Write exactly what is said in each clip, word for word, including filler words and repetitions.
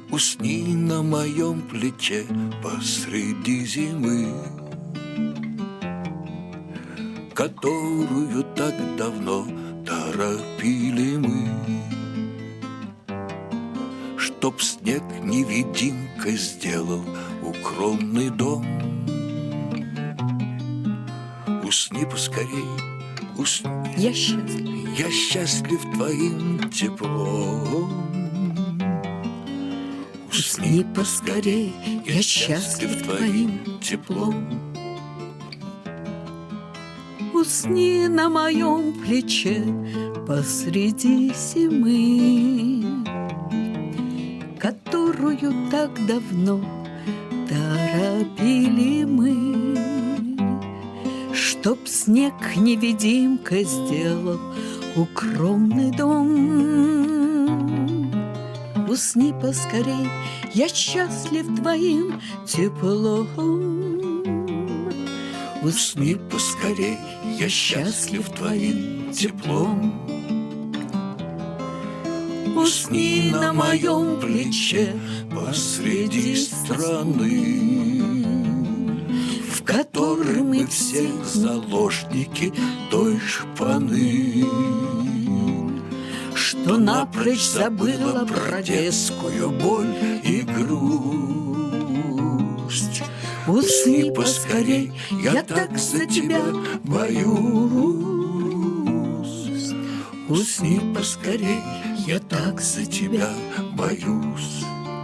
Усни на моем плече посреди зимы, которую так давно торопили мы, чтоб снег невидимкой сделал укромный дом. Усни поскорей, усни. Я счастлив. Я счастлив твоим теплом. Усни поскорей, я счастлив твоим теплом. Усни на моем плече посреди зимы, которую так давно торопили мы, чтоб снег невидимкой сделал укромный дом. Усни поскорей, я счастлив твоим теплом. Усни поскорей, я счастлив твоим теплом. Усни на моем плече посреди страны, в которой мы все заложники той шпаны, что напрочь забыла про детскую боль и грусть. Усни поскорей, я так за тебя боюсь. Усни поскорей, я так за тебя боюсь.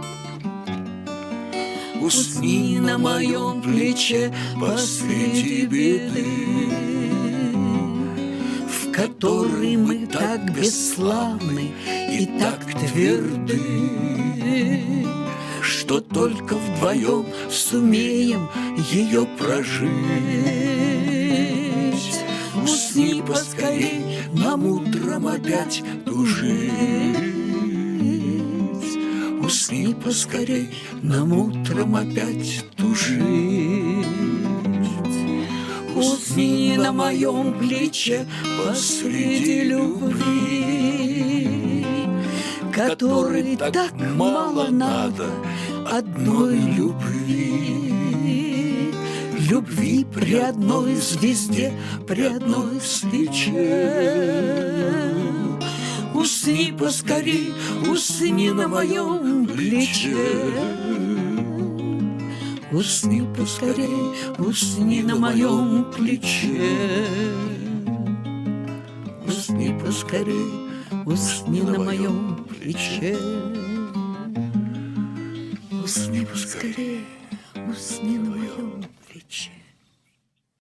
Усни на моем плече посреди беды, в которой мы так бесславны и так тверды, что только вдвоем сумеем ее прожить. Усни поскорей, нам утром опять тужить. Усни поскорей, нам утром опять тужить. Усни на моем плече посреди любви, которой так мало надо одной любви. Любви при одной звезде, при одной свече. Усни поскорей, усни на моем плече. Усни поскорей, усни на моем плече. Усни поскорей, усни на моем плече. Усни поскорей, усни на моем плече.